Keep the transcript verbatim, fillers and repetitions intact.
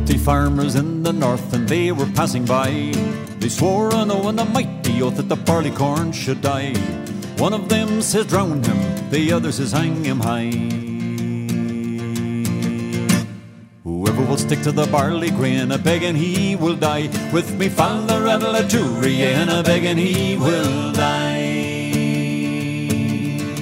Twenty farmers in the north, and they were passing by. They swore an oath and a mighty oath that the barley corn should die. One of them says drown him, the other says hang him high. Whoever will stick to the barley grain, a begging he will die. With me father and a jury, and a begging he will die.